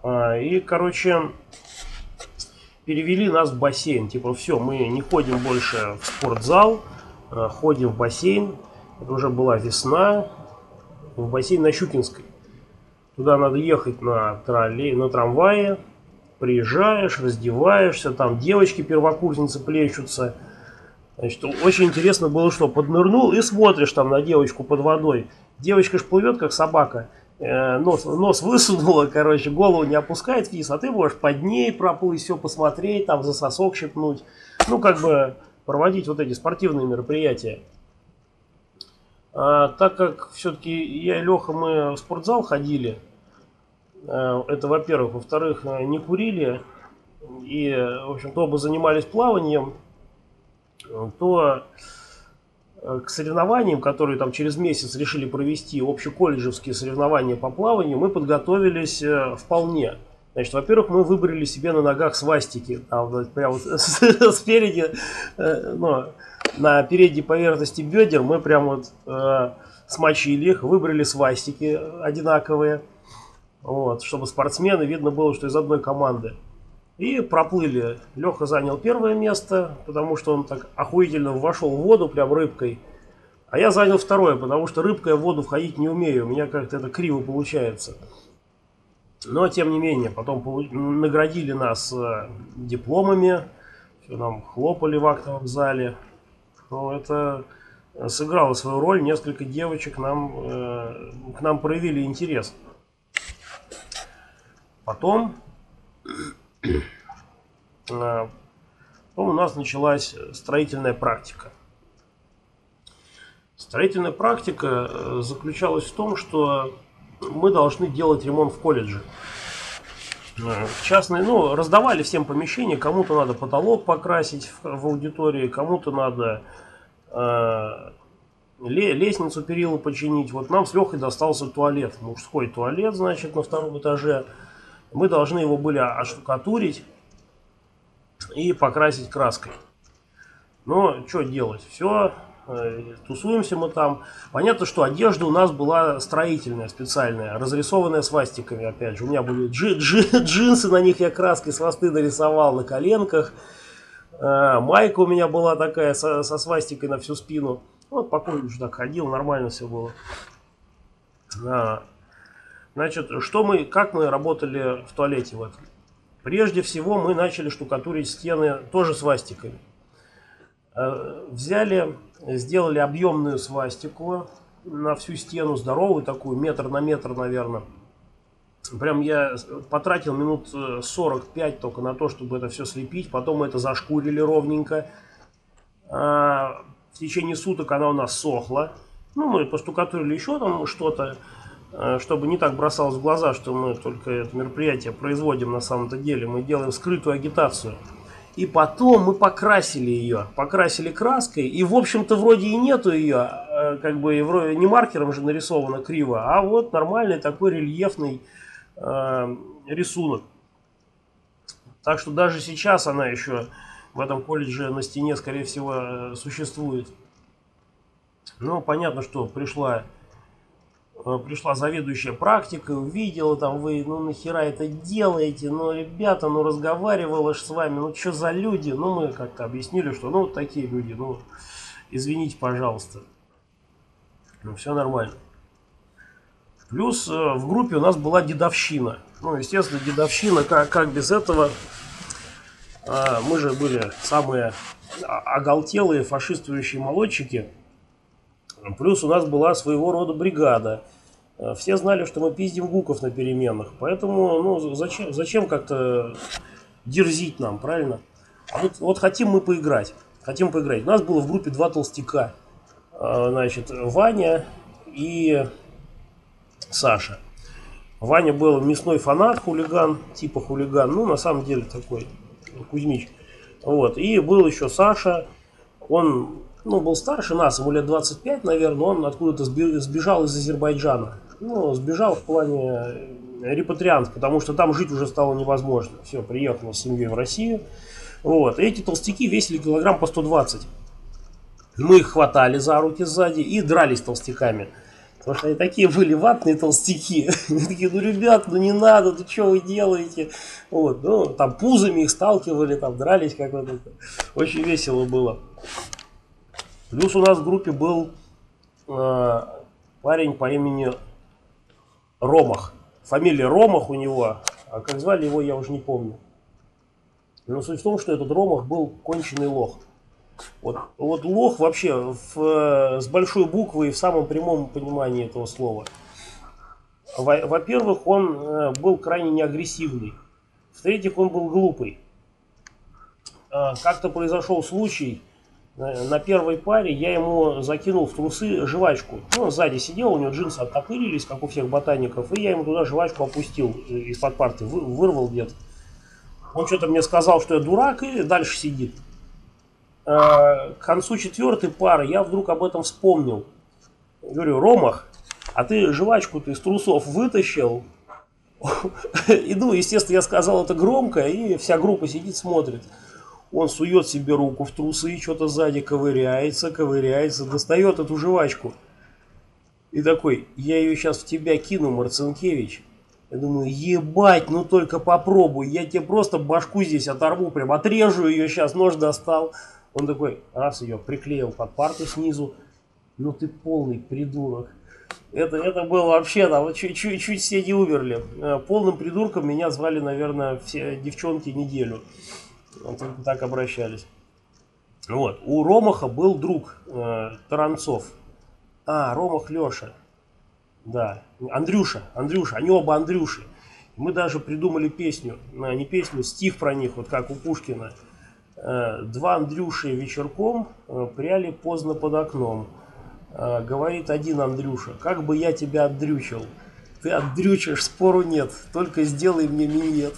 И, короче, перевели нас в бассейн. Типа, все, мы не ходим больше в спортзал, ходим в бассейн. Это уже была весна. В бассейн на Щукинской. Туда надо ехать на трамвае. Приезжаешь, раздеваешься, там девочки-первокурсницы плещутся. Значит, очень интересно было, что поднырнул и смотришь там на девочку под водой. Девочка ж плывет, как собака. Нос высунула, короче, голову не опускает вниз, а ты можешь под ней проплыть, все посмотреть, там за сосок щипнуть. Ну, как бы проводить вот эти спортивные мероприятия. Так как все-таки я и Леха, мы в спортзал ходили, это во-первых. Во-вторых, не курили и, в общем-то, оба занимались плаванием, то к соревнованиям, которые там через месяц решили провести, общеколледжевские соревнования по плаванию, мы подготовились вполне. Значит, во-первых, мы выбрали себе на ногах свастики. Там вот, прямо спереди, на передней поверхности бедер мы прям вот смочили их, выбрали свастики одинаковые. Вот, чтобы спортсмены видно было, что из одной команды. И проплыли. Леха занял первое место, потому что он так охуительно вошел в воду прям рыбкой. А я занял второе, потому что рыбкой я в воду входить не умею. У меня как-то это криво получается. Но тем не менее, потом наградили нас дипломами. Все, нам хлопали в актовом зале. Ну, это сыграло свою роль. Несколько девочек к нам проявили интерес. Потом у нас началась строительная практика. Строительная практика заключалась в том, что мы должны делать ремонт в колледже. Частные, раздавали всем помещения, кому-то надо потолок покрасить в аудитории, кому-то надо лестницу, перила починить. Вот нам с Лехой достался туалет, мужской туалет, значит, на втором этаже. Мы должны его были оштукатурить и покрасить краской. Но что делать? Все, тусуемся мы там. Понятно, что одежда у нас была строительная, специальная, разрисованная свастиками, опять же. У меня были джинсы, на них я краской свасты нарисовал на коленках. Майка у меня была такая со свастикой на всю спину. Вот по колледжу так ходил, нормально все было. Значит, как мы работали в туалете в этом? Прежде всего мы начали штукатурить стены тоже свастиками. Сделали объемную свастику на всю стену, здоровую такую, метр на метр, наверное. Прям я потратил минут 45 только на то, чтобы это все слепить. Потом мы это зашкурили ровненько. В течение суток она у нас сохла. Мы поштукатурили еще там что-то, чтобы не так бросалось в глаза, что мы только это мероприятие производим на самом-то деле. Мы делаем скрытую агитацию. И потом мы покрасили ее. Покрасили краской. И, в общем-то, вроде и нету ее. Как бы не маркером же нарисовано криво, а вот нормальный такой рельефный рисунок. Так что даже сейчас она еще в этом колледже на стене, скорее всего, существует. Ну, понятно, что пришла заведующая практикой, увидела там, вы, нахера это делаете, ребята, разговаривала ж с вами, что за люди, мы как-то объяснили, что, такие люди, извините, пожалуйста, все нормально. Плюс в группе у нас была дедовщина, естественно, дедовщина, как без этого, мы же были самые оголтелые фашистующие молодчики. Плюс у нас была своего рода бригада. Все знали, что мы пиздим гуков на переменах. Поэтому, зачем как-то дерзить нам, правильно? Вот хотим мы поиграть. Хотим поиграть. У нас было в группе 2 толстяка. Значит, Ваня и Саша. Ваня был мясной фанат, хулиган, типа хулиган. На самом деле такой Кузьмич. Вот. И был еще Саша. Он... был старше нас, ему лет 25, наверное, он откуда-то сбежал из Азербайджана. Сбежал в плане репатриант, потому что там жить уже стало невозможно. Все, приехал с семьей в Россию. Вот, и эти толстяки весили килограмм по 120. Мы их хватали за руки сзади и дрались толстяками. Потому что они такие были ватные толстяки. Они такие, ну, ребят, ну не надо, ну что вы делаете? Вот, ну, там пузами их сталкивали, там дрались как-то. Очень весело было. Плюс у нас в группе был парень по имени Ромах. Фамилия Ромах у него, а как звали его, я уже не помню. Но суть в том, что этот Ромах был конченый лох. Вот лох вообще с большой буквы и в самом прямом понимании этого слова. Во-первых, он был крайне неагрессивный. В-третьих, он был глупый. Как-то произошел случай, на первой паре я ему закинул в трусы жвачку. Ну, он сзади сидел, у него джинсы оттопырились, как у всех ботаников, и я ему туда жвачку опустил из-под парты, вырвал где-то. Он что-то мне сказал, что я дурак, и дальше сидит. К концу четвертой пары я вдруг об этом вспомнил. Говорю, Ромах, а ты жвачку-то из трусов вытащил? И, ну, естественно, я сказал это громко, и вся группа сидит, смотрит. Он сует себе руку в трусы, что-то сзади ковыряется, достает эту жвачку. И такой, я ее сейчас в тебя кину, Марцинкевич. Я думаю, ебать, ну только попробуй, я тебе просто башку здесь оторву, прям отрежу ее сейчас, нож достал. Он такой, раз ее приклеил под парту снизу, ну ты полный придурок. Это было вообще, там, чуть все не умерли. Полным придурком меня звали, наверное, все девчонки неделю. Так обращались. Вот. У Ромаха был друг Таранцов. Ромах Леша. Да. Андрюша. Они оба Андрюши. Мы даже придумали песню. Не песню, стих про них, вот как у Пушкина. Два Андрюши вечерком пряли поздно под окном. Говорит один Андрюша, как бы я тебя отдрючил. Ты отдрючишь, спору нет. Только сделай мне минет.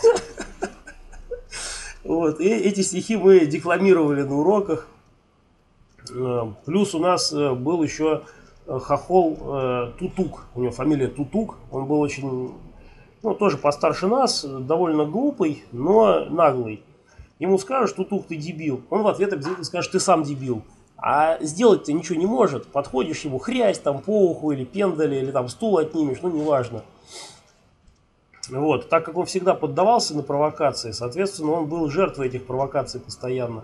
Вот, и эти стихи мы декламировали на уроках. Плюс у нас был еще хохол Тутук. У него фамилия Тутук. Он был очень, ну, тоже постарше нас, довольно глупый, но наглый. Ему скажешь, Тутук, ты дебил. Он в ответ обязательно скажет, ты сам дебил. А сделать-то ничего не может. Подходишь ему, хрясь там по уху или пендали, или там стул отнимешь, ну неважно. Вот, так как он всегда поддавался на провокации, соответственно, он был жертвой этих провокаций постоянно.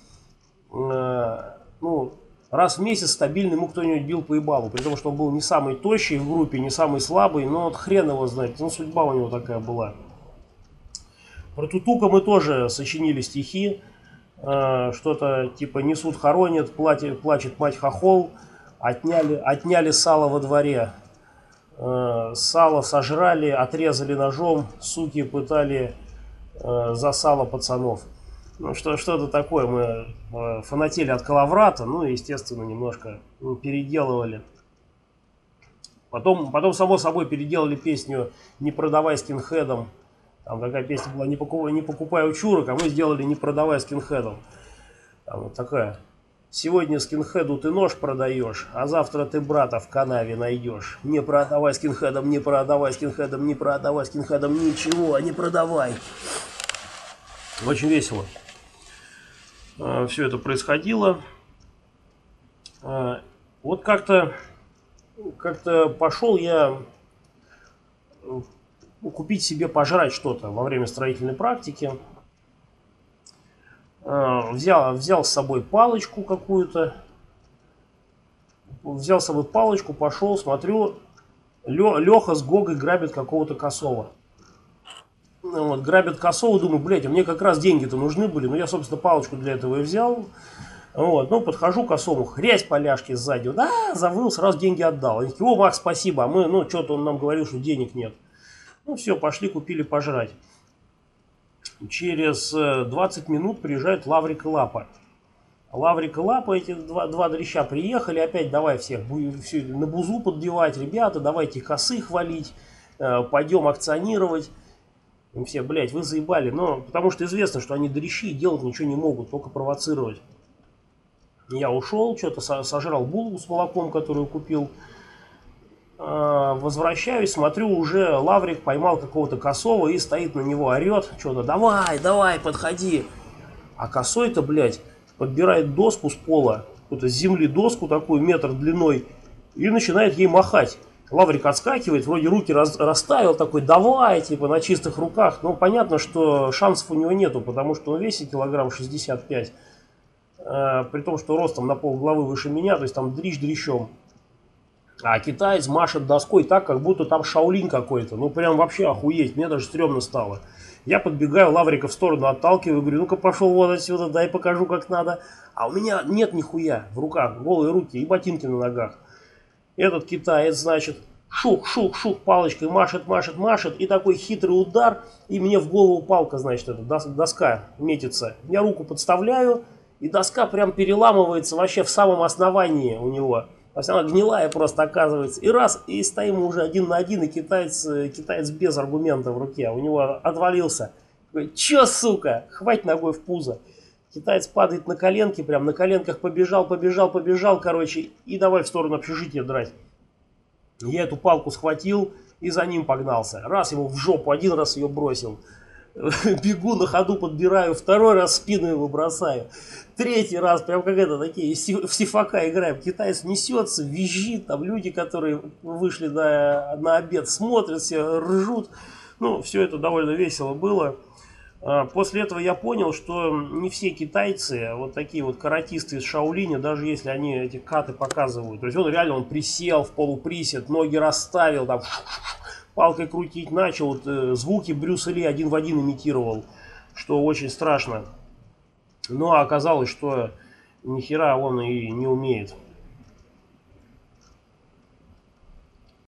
Ну, раз в месяц стабильно ему кто-нибудь бил по ебалу, при том, что он был не самый тощий в группе, не самый слабый, но вот хрен его знает, ну, судьба у него такая была. Про Тутука мы тоже сочинили стихи, что-то типа «Несут, хоронят, плачет мать хохол, отняли сало во дворе». Сало сожрали, отрезали ножом, суки пытали за сало пацанов. Ну, что-то такое мы фанатели от Калаврата, ну, естественно, немножко переделывали. Потом, само собой, переделали песню «Не продавай скинхедам». Там такая песня была «Не покупай у чурок», а мы сделали «Не продавай скинхедам». Там вот такая. Сегодня скинхеду ты нож продаешь, а завтра ты брата в канаве найдешь. Не продавай скинхедам, не продавай скинхедам, не продавай скинхедам, ничего, не продавай. Очень весело. Все это происходило. Вот как-то пошел я купить себе пожрать что-то во время строительной практики. Взял с собой палочку какую-то. Взял с собой палочку, пошел, смотрю, Леха с Гогой грабит какого-то косого. Вот, грабят косого, думаю, блядь, а мне как раз деньги-то нужны были. Ну, я, собственно, палочку для этого и взял. Вот, ну, подхожу к косому, хрясь поляшки сзади. Да, завыл, сразу деньги отдал. Они такие, о, Макс, спасибо. А мы, ну, что-то он нам говорил, что денег нет. Ну, все, пошли, купили пожрать. Через 20 минут приезжают Лаврик и Лапа. Лаврик и Лапа, эти два дрища приехали, опять давай всех все на бузу поддевать, ребята, давайте косы хвалить, пойдем акционировать. Им все, блядь, вы заебали, но потому что известно, что они дрищи и делать ничего не могут, только провоцировать. Я ушел, что-то сожрал булку с молоком, которую купил. Возвращаюсь, смотрю, уже Лаврик поймал какого-то косого и стоит на него, орет, что-то, давай, подходи. А косой-то, блядь, подбирает доску с пола, какую-то с земли доску такую, метр длиной, и начинает ей махать. Лаврик отскакивает, вроде руки расставил, такой, давай, типа, на чистых руках. Ну, понятно, что шансов у него нету, потому что он весит килограмм 65, при том, что ростом на полглавы выше меня, то есть там дрищ дрищом. А китаец машет доской так, как будто там Шаолинь какой-то. Ну, прям вообще охуеть, мне даже стрёмно стало. Я подбегаю, Лаврика в сторону отталкиваю, говорю, ну-ка пошел вот отсюда, дай покажу, как надо. А у меня нет нихуя в руках, голые руки и ботинки на ногах. Этот китаец, значит, шух-шух-шух палочкой машет, машет, машет, и такой хитрый удар, и мне в голову палка, значит, эта доска метится. Я руку подставляю, и доска прям переламывается вообще в самом основании у него. То есть она гнилая просто оказывается. И раз, и стоим мы уже 1 на 1, и китаец без аргумента в руке. У него отвалился. Такой, чё, сука, хватит ногой в пузо. Китаец падает на коленки, прям на коленках побежал, короче, и давай в сторону общежития драть. Я эту палку схватил и за ним погнался. Раз ему в жопу, 1 раз ее бросил. Бегу на ходу, подбираю, 2 раз в спину его бросаю. 3 раз, прям как это, такие, в сифака играем. Китаец несется, визжит, там люди, которые вышли на обед, смотрят, все ржут. Ну, все это довольно весело было. После этого я понял, что не все китайцы, вот такие вот каратисты из Шаолиня, даже если они эти каты показывают, то есть он реально присел в полуприсед, ноги расставил, там, палкой крутить начал, вот, звуки Брюса Ли 1 в 1 имитировал, что очень страшно. Ну а оказалось, что нихера он и не умеет.